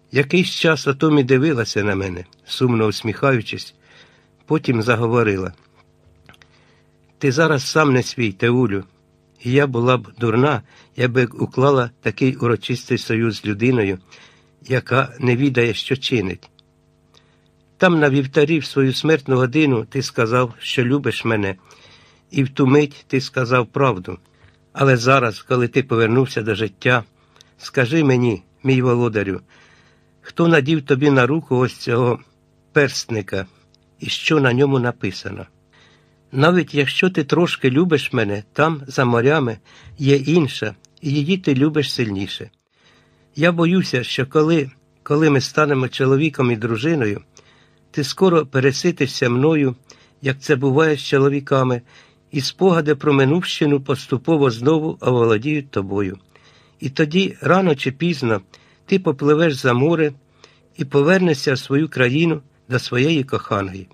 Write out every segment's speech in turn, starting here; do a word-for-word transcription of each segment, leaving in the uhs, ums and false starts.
Якийсь час Отомі дивилася на мене, сумно усміхаючись, потім заговорила. «Ти зараз сам не свій, Теулю, і я була б дурна, я би уклала такий урочистий союз з людиною, яка не відає, що чинить. Там на вівтарі в свою смертну годину ти сказав, що любиш мене, і в ту мить ти сказав правду. Але зараз, коли ти повернувся до життя, скажи мені, мій володарю, хто надів тобі на руку ось цього перстника, і що на ньому написано? Навіть якщо ти трошки любиш мене, там, за морями, є інша, і її ти любиш сильніше. Я боюся, що коли, коли ми станемо чоловіком і дружиною, ти скоро переситишся мною, як це буває з чоловіками, і спогади про минувщину поступово знову оволодіють тобою. І тоді, рано чи пізно, ти попливеш за море і повернешся в свою країну до своєї коханої.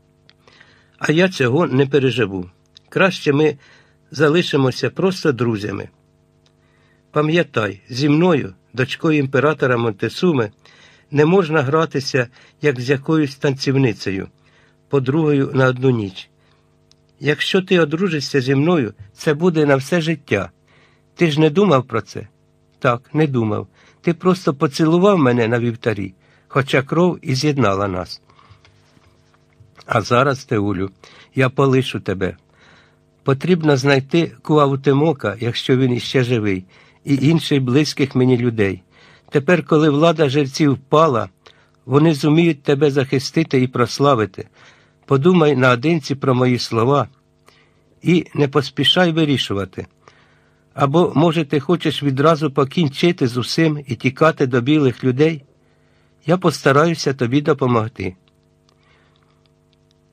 А я цього не переживу. Краще ми залишимося просто друзями. Пам'ятай, зі мною, дочкою імператора Монтесуми, не можна гратися, як з якоюсь танцівницею, подругою на одну ніч. Якщо ти одружишся зі мною, це буде на все життя. Ти ж не думав про це? Так, не думав. Ти просто поцілував мене на вівтарі, хоча кров і з'єднала нас. А зараз, Теулю, я полишу тебе. Потрібно знайти Куаутемока, якщо він іще живий, і інших близьких мені людей. Тепер, коли влада жерців впала, вони зуміють тебе захистити і прославити. Подумай наодинці про мої слова і не поспішай вирішувати. Або, може, ти хочеш відразу покінчити з усім і тікати до білих людей? Я постараюся тобі допомогти.